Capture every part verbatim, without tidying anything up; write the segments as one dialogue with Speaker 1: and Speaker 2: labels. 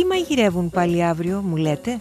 Speaker 1: Τι μαγειρεύουν πάλι αύριο, μου λέτε?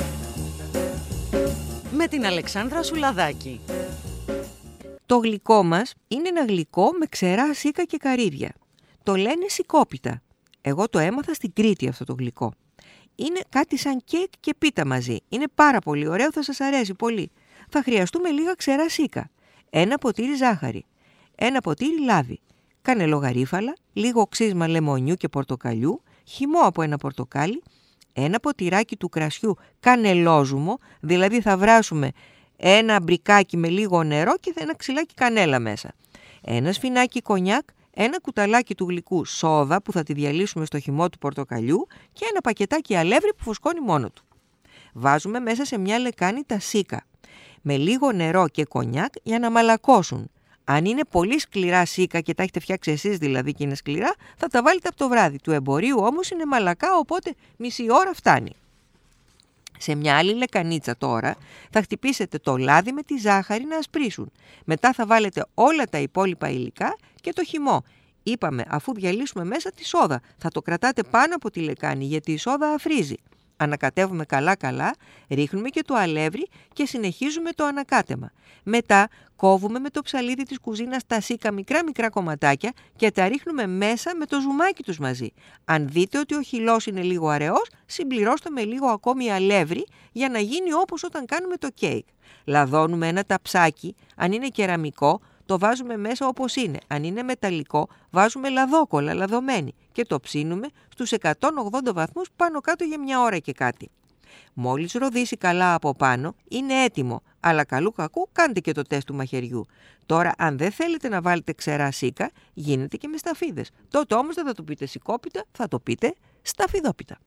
Speaker 2: Με την Αλεξάνδρα Σουλαδάκη.
Speaker 1: Το γλυκό μας είναι ένα γλυκό με ξερά σίκα και καρύδια. Το λένε σικόπιτα. Εγώ το έμαθα στην Κρήτη αυτό το γλυκό. Είναι κάτι σαν κέικ και πίτα μαζί. Είναι πάρα πολύ ωραίο, θα σας αρέσει πολύ. Θα χρειαστούμε λίγα ξερά σίκα, ένα ποτήρι ζάχαρη, ένα ποτήρι λάδι, κανελογαρίφαλα, λίγο ξύσμα λεμονιού και πορτοκαλιού, χυμό από ένα πορτοκάλι, ένα ποτηράκι του κρασιού κανελόζουμο, δηλαδή θα βράσουμε ένα μπρικάκι με λίγο νερό και ένα ξυλάκι κανέλα μέσα. Ένα σφινάκι κονιάκ, ένα κουταλάκι του γλυκού σόδα που θα τη διαλύσουμε στο χυμό του πορτοκαλιού και ένα πακετάκι αλεύρι που φουσκώνει μόνο του. Βάζουμε μέσα σε μια λεκάνη τα σίκα με λίγο νερό και κονιάκ για να μαλακώσουν. Αν είναι πολύ σκληρά σίκα και τα έχετε φτιάξει εσείς δηλαδή και είναι σκληρά, θα τα βάλετε από το βράδυ. Του εμπορίου όμως είναι μαλακά, οπότε μισή ώρα φτάνει. Σε μια άλλη λεκανίτσα τώρα θα χτυπήσετε το λάδι με τη ζάχαρη να ασπρίσουν. Μετά θα βάλετε όλα τα υπόλοιπα υλικά και το χυμό. Είπαμε, αφού διαλύσουμε μέσα τη σόδα, θα το κρατάτε πάνω από τη λεκάνη γιατί η σόδα αφρίζει. Ανακατεύουμε καλά-καλά, ρίχνουμε και το αλεύρι και συνεχίζουμε το ανακάτεμα. Μετά κόβουμε με το ψαλίδι της κουζίνας τα σίκα μικρά-μικρά κομματάκια και τα ρίχνουμε μέσα με το ζουμάκι τους μαζί. Αν δείτε ότι ο χυλός είναι λίγο αραιός, συμπληρώστε με λίγο ακόμη αλεύρι για να γίνει όπως όταν κάνουμε το κέικ. Λαδώνουμε ένα ταψάκι, αν είναι κεραμικό, το βάζουμε μέσα όπως είναι. Αν είναι μεταλλικό, βάζουμε λαδόκολλα λαδωμένη και το ψήνουμε στους εκατόν ογδόντα βαθμούς πάνω κάτω για μια ώρα και κάτι. Μόλις ροδίσει καλά από πάνω, είναι έτοιμο, αλλά καλού κακού κάντε και το τεστ του μαχαιριού. Τώρα, αν δεν θέλετε να βάλετε ξερά σίκα, γίνεται και με σταφίδες. Τότε όμως δεν θα το πείτε σικόπιτα, θα το πείτε σταφιδόπιτα.